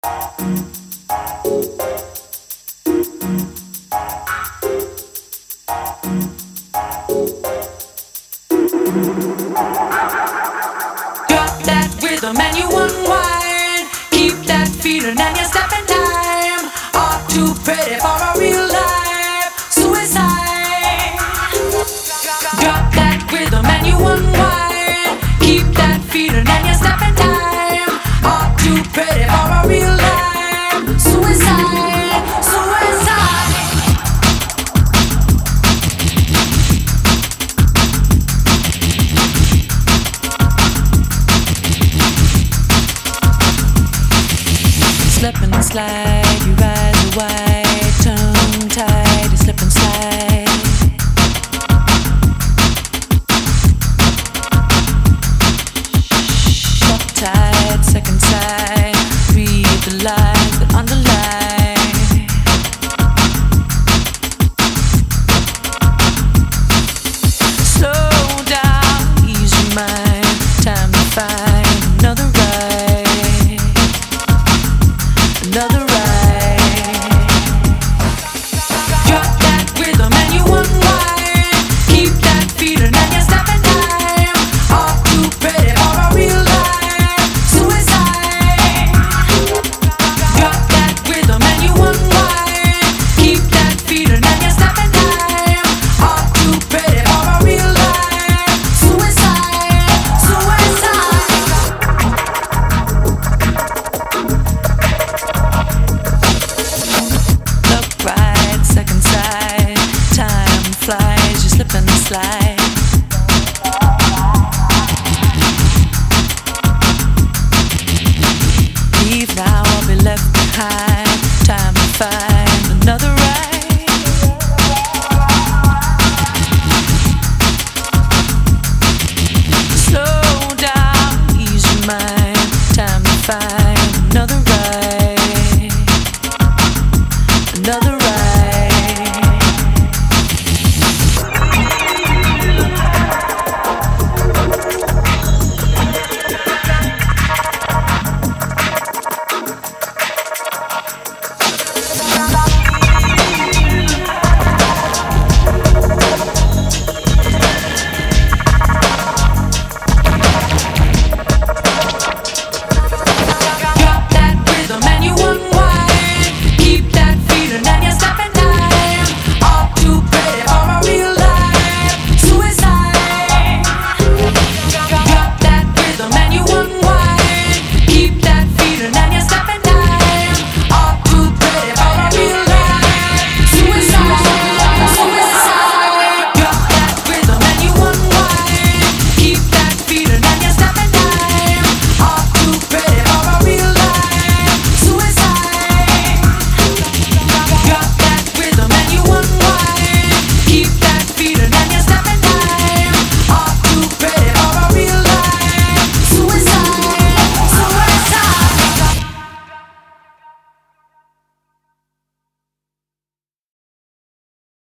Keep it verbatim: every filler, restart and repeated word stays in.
that rhythm and you unwind. Keep that feeling and you step in time. All too pretty for a real life suicide. Drop that rhythm and you unwind. Keep that feeling and you step in time. All too pretty for a real life suicide. Suicide. Slip and slide, you rise a while.